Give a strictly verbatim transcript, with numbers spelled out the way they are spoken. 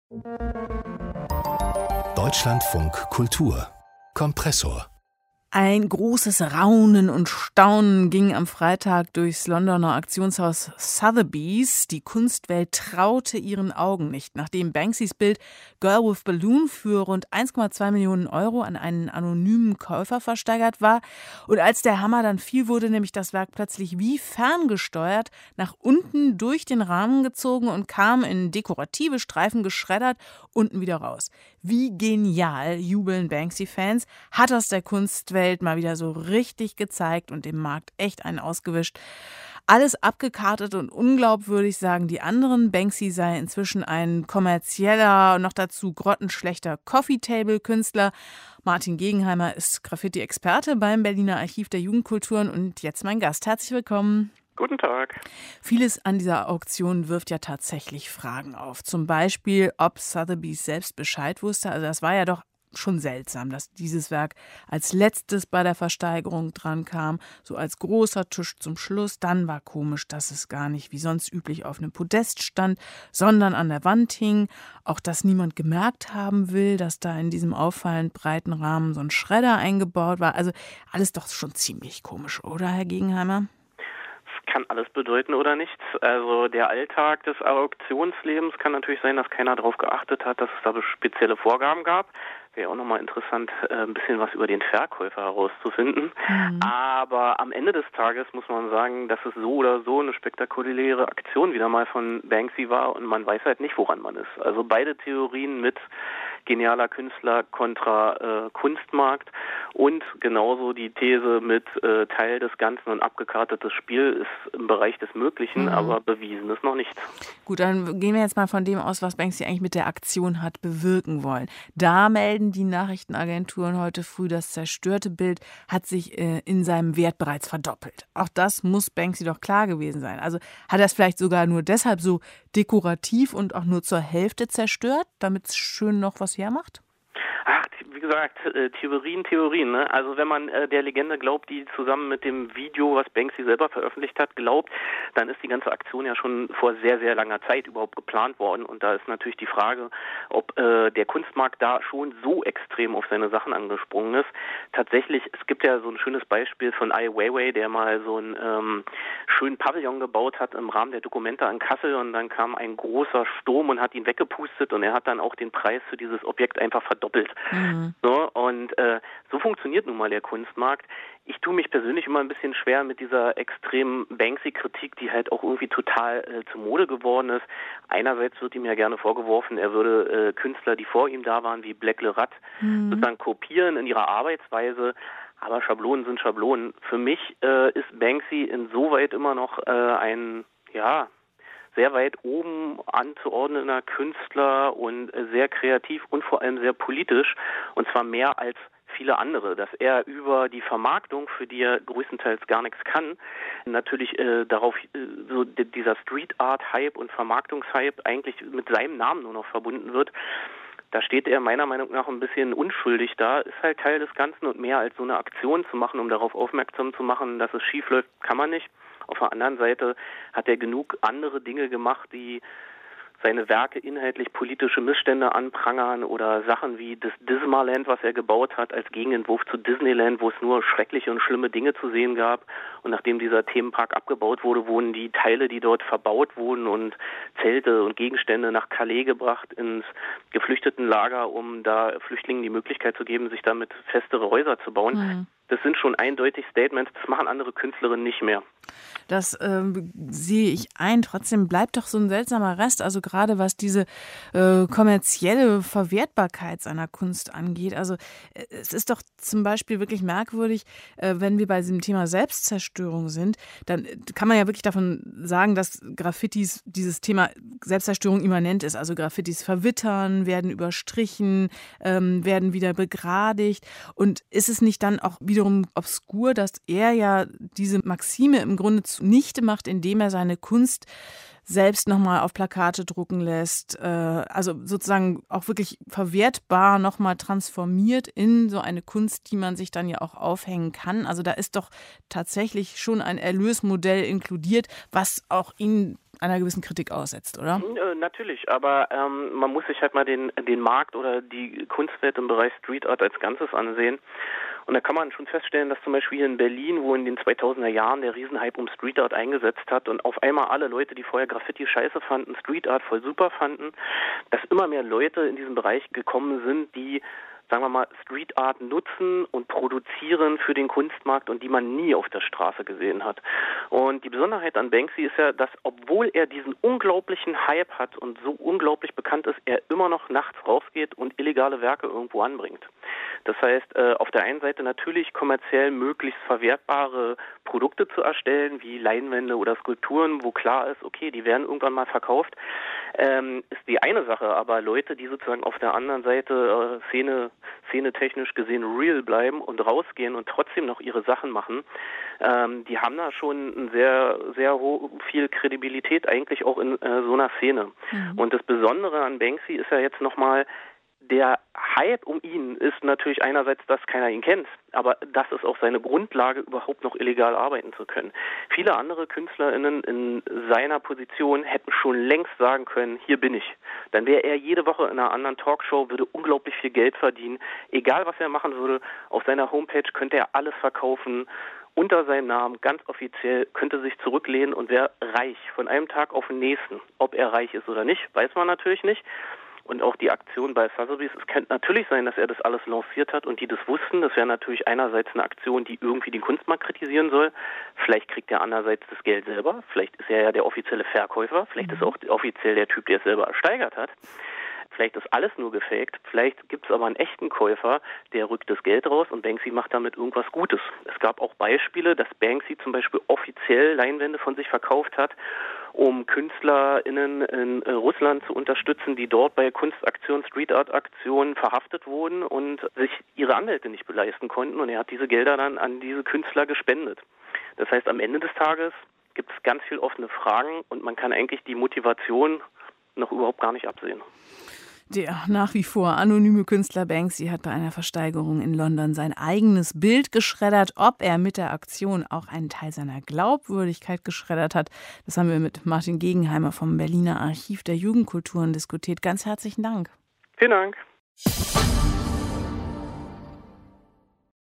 Deutschlandfunk Kultur Kompressor. Ein großes Raunen und Staunen ging am Freitag durchs Londoner Auktionshaus Sotheby's. Die Kunstwelt traute ihren Augen nicht, nachdem Banksys Bild Girl with Balloon für rund eins Komma zwei Millionen Euro an einen anonymen Käufer versteigert war. Und als der Hammer dann fiel, wurde nämlich das Werk plötzlich wie ferngesteuert nach unten durch den Rahmen gezogen und kam in dekorative Streifen geschreddert unten wieder raus. Wie genial, jubeln Banksy-Fans, hat das der Kunstwelt mal wieder so richtig gezeigt und dem Markt echt einen ausgewischt. Alles abgekartet und unglaubwürdig, sagen die anderen. Banksy sei inzwischen ein kommerzieller, noch dazu grottenschlechter Coffee-Table-Künstler. Martin Gegenheimer ist Graffiti-Experte beim Berliner Archiv der Jugendkulturen und jetzt mein Gast. Herzlich willkommen. Guten Tag. Vieles an dieser Auktion wirft ja tatsächlich Fragen auf. Zum Beispiel, ob Sotheby's selbst Bescheid wusste. Also das war ja doch schon seltsam, dass dieses Werk als letztes bei der Versteigerung dran kam, so als großer Tisch zum Schluss. Dann war komisch, dass es gar nicht wie sonst üblich auf einem Podest stand, sondern an der Wand hing. Auch, dass niemand gemerkt haben will, dass da in diesem auffallend breiten Rahmen so ein Schredder eingebaut war. Also alles doch schon ziemlich komisch, oder, Herr Gegenheimer? Kann alles bedeuten oder nichts. Also der Alltag des Auktionslebens kann natürlich sein, dass keiner darauf geachtet hat, dass es da spezielle Vorgaben gab. Wäre auch nochmal interessant, ein bisschen was über den Verkäufer herauszufinden. Mhm. Aber am Ende des Tages muss man sagen, dass es so oder so eine spektakuläre Aktion wieder mal von Banksy war und man weiß halt nicht, woran man ist. Also beide Theorien mit genialer Künstler kontra äh, Kunstmarkt und genauso die These mit äh, Teil des Ganzen und abgekartetes Spiel ist im Bereich des Möglichen, mhm. aber bewiesen ist noch nichts. Gut, dann gehen wir jetzt mal von dem aus, was Banksy eigentlich mit der Aktion hat bewirken wollen. Da melden die Nachrichtenagenturen heute früh, das zerstörte Bild hat sich äh, in seinem Wert bereits verdoppelt. Auch das muss Banksy doch klar gewesen sein. Also hat er es vielleicht sogar nur deshalb so dekorativ und auch nur zur Hälfte zerstört, damit es schön noch was hermacht? Ach, wie gesagt, äh, Theorien, Theorien. Ne? Also wenn man äh, der Legende glaubt, die zusammen mit dem Video, was Banksy selber veröffentlicht hat, glaubt, dann ist die ganze Aktion ja schon vor sehr, sehr langer Zeit überhaupt geplant worden. Und da ist natürlich die Frage, ob äh, der Kunstmarkt da schon so extrem auf seine Sachen angesprungen ist. Tatsächlich, es gibt ja so ein schönes Beispiel von Ai Weiwei, der mal so einen ähm, schönen Pavillon gebaut hat im Rahmen der Documenta in Kassel und dann kam ein großer Sturm und hat ihn weggepustet und er hat dann auch den Preis für dieses Objekt einfach verdoppelt. Mhm. So, und äh, so funktioniert nun mal der Kunstmarkt. Ich tue mich persönlich immer ein bisschen schwer mit dieser extremen Banksy-Kritik, die halt auch irgendwie total äh, zur Mode geworden ist. Einerseits wird ihm ja gerne vorgeworfen, er würde äh, Künstler, die vor ihm da waren, wie Black Le Rat, mhm. sozusagen kopieren in ihrer Arbeitsweise. Aber Schablonen sind Schablonen. Für mich äh, ist Banksy insoweit immer noch äh, ein, ja, sehr weit oben anzuordnender Künstler und sehr kreativ und vor allem sehr politisch und zwar mehr als viele andere, dass er über die Vermarktung, für die er größtenteils gar nichts kann, natürlich äh, darauf äh, so d- dieser Street Art Hype und Vermarktungshype eigentlich mit seinem Namen nur noch verbunden wird. Da steht er meiner Meinung nach ein bisschen unschuldig da, ist halt Teil des Ganzen und mehr als so eine Aktion zu machen, um darauf aufmerksam zu machen, dass es schief läuft, kann man nicht. Auf der anderen Seite hat er genug andere Dinge gemacht, die seine Werke inhaltlich politische Missstände anprangern oder Sachen wie das Dismaland, was er gebaut hat, als Gegenentwurf zu Disneyland, wo es nur schreckliche und schlimme Dinge zu sehen gab. Und nachdem dieser Themenpark abgebaut wurde, wurden die Teile, die dort verbaut wurden und Zelte und Gegenstände nach Calais gebracht ins Geflüchtetenlager, um da Flüchtlingen die Möglichkeit zu geben, sich damit festere Häuser zu bauen. Mhm. Das sind schon eindeutig Statements, das machen andere Künstlerinnen nicht mehr. Das ähm, sehe ich ein. Trotzdem bleibt doch so ein seltsamer Rest, also gerade was diese äh, kommerzielle Verwertbarkeit seiner Kunst angeht. Also äh, es ist doch zum Beispiel wirklich merkwürdig, äh, wenn wir bei diesem Thema Selbstzerstörung sind, dann kann man ja wirklich davon sagen, dass Graffitis, dieses Thema Selbstzerstörung immanent ist. Also Graffitis verwittern, werden überstrichen, ähm, werden wieder begradigt. Und ist es nicht dann auch wiederum obskur, dass er ja diese Maxime im Grunde zunichte macht, indem er seine Kunst selbst nochmal auf Plakate drucken lässt, äh, also sozusagen auch wirklich verwertbar nochmal transformiert in so eine Kunst, die man sich dann ja auch aufhängen kann. Also da ist doch tatsächlich schon ein Erlösmodell inkludiert, was auch ihn einer gewissen Kritik aussetzt, oder? Äh, natürlich, aber ähm, man muss sich halt mal den, den Markt oder die Kunstwelt im Bereich Street Art als Ganzes ansehen. Und da kann man schon feststellen, dass zum Beispiel hier in Berlin, wo in den zweitausender Jahren der Riesenhype um Street Art eingesetzt hat und auf einmal alle Leute, die vorher Graffiti scheiße fanden, Street Art voll super fanden, dass immer mehr Leute in diesen Bereich gekommen sind, die, sagen wir mal, Street Art nutzen und produzieren für den Kunstmarkt und die man nie auf der Straße gesehen hat. Und die Besonderheit an Banksy ist ja, dass obwohl er diesen unglaublichen Hype hat und so unglaublich bekannt ist, er immer noch nachts rausgeht und illegale Werke irgendwo anbringt. Das heißt, äh, auf der einen Seite natürlich kommerziell möglichst verwertbare Produkte zu erstellen, wie Leinwände oder Skulpturen, wo klar ist, okay, die werden irgendwann mal verkauft, ähm, ist die eine Sache. Aber Leute, die sozusagen auf der anderen Seite äh, Szene, szenetechnisch gesehen real bleiben und rausgehen und trotzdem noch ihre Sachen machen, ähm, die haben da schon sehr, sehr ho- viel Kredibilität eigentlich auch in äh, so einer Szene. Mhm. Und das Besondere an Banksy ist ja jetzt nochmal, der Hype um ihn ist natürlich einerseits, dass keiner ihn kennt, aber das ist auch seine Grundlage, überhaupt noch illegal arbeiten zu können. Viele andere KünstlerInnen in seiner Position hätten schon längst sagen können, hier bin ich. Dann wäre er jede Woche in einer anderen Talkshow, würde unglaublich viel Geld verdienen. Egal, was er machen würde, auf seiner Homepage könnte er alles verkaufen, unter seinem Namen, ganz offiziell, könnte sich zurücklehnen und wäre reich, von einem Tag auf den nächsten. Ob er reich ist oder nicht, weiß man natürlich nicht. Und auch die Aktion bei Sotheby's, es könnte natürlich sein, dass er das alles lanciert hat und die das wussten. Das wäre natürlich einerseits eine Aktion, die irgendwie den Kunstmarkt kritisieren soll. Vielleicht kriegt er andererseits das Geld selber. Vielleicht ist er ja der offizielle Verkäufer. Vielleicht ist er auch offiziell der Typ, der es selber ersteigert hat. Vielleicht ist alles nur gefaked. Vielleicht gibt es aber einen echten Käufer, der rückt das Geld raus und Banksy macht damit irgendwas Gutes. Es gab auch Beispiele, dass Banksy zum Beispiel offiziell Leinwände von sich verkauft hat, um KünstlerInnen in Russland zu unterstützen, die dort bei Kunstaktionen, Street Art Aktionen verhaftet wurden und sich ihre Anwälte nicht beleisten konnten. Und er hat diese Gelder dann an diese Künstler gespendet. Das heißt, am Ende des Tages gibt es ganz viel offene Fragen und man kann eigentlich die Motivation noch überhaupt gar nicht absehen. Der nach wie vor anonyme Künstler Banksy hat bei einer Versteigerung in London sein eigenes Bild geschreddert. Ob er mit der Aktion auch einen Teil seiner Glaubwürdigkeit geschreddert hat, das haben wir mit Martin Gegenheimer vom Berliner Archiv der Jugendkulturen diskutiert. Ganz herzlichen Dank. Vielen Dank.